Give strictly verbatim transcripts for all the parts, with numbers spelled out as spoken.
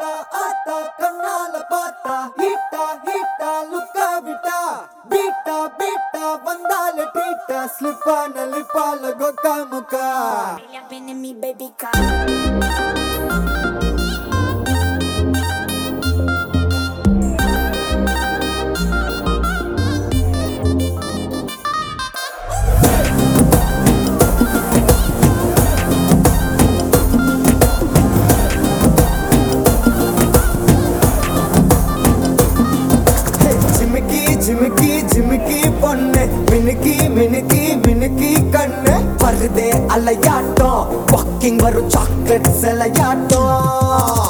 ஆத்தா ஆத்தா கண்ணால பார்த்தா ஹீட்டா ஹீட்டா லுக்கா விட்டா பீட்டா பீட்டா வந்தால ட்ரீட்டா ஸ்லிப்பான லிப்பால கொக்கா முக்கா baby car ஜிமிக்கி ஜிமிக்கி பொண்ணு மினுக்கி மினுக்கி மினுக்கி கண்ணு வருதே அலையாட்டம் வாக்கிங் வரும் சாக்லேட் சிலையாட்டம்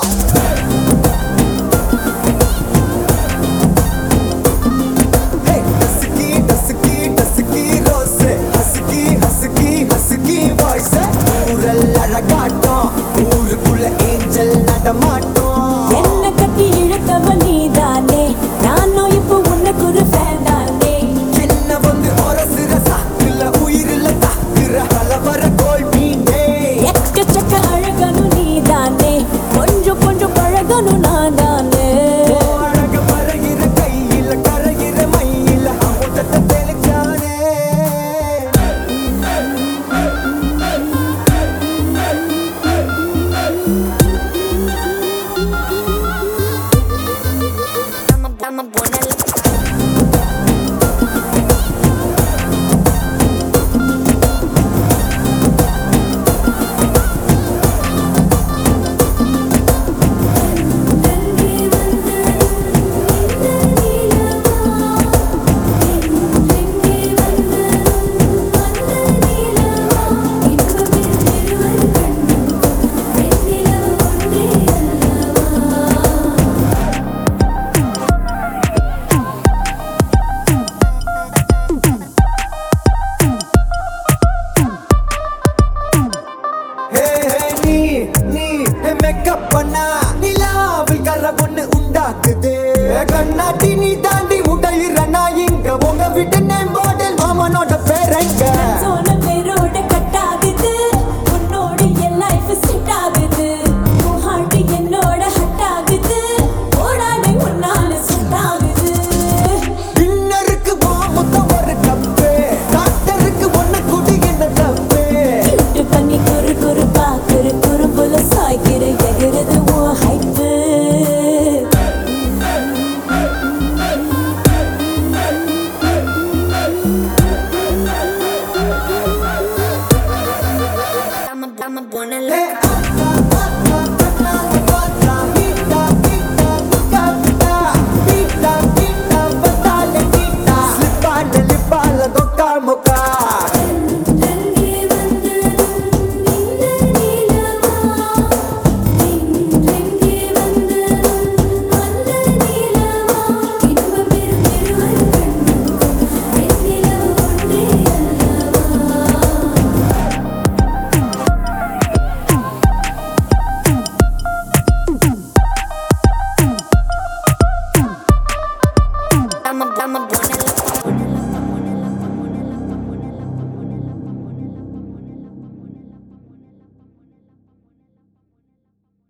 ஊருக்குள்ள ஏஞ்சல் நடமாட்டோம் என்ன கட்டி இழுத்தவ நீதானே நானும் இப்போ உனக்கு ஒரு ஃபேன் தானே என்ன வந்து ஒரசுற சாக்குல உயிரில தாக்குற ஹலவர கோல் மீனே எக்கச்சக்க அழகனு நீதானே கொஞ்சம் கொஞ்சம் பழகனும் நான் தானே அழக பறகிற கையில கரைகிற மயில அமுதத்தை தெளிச்சானே I'm a buena மேக்கப் பண்ணா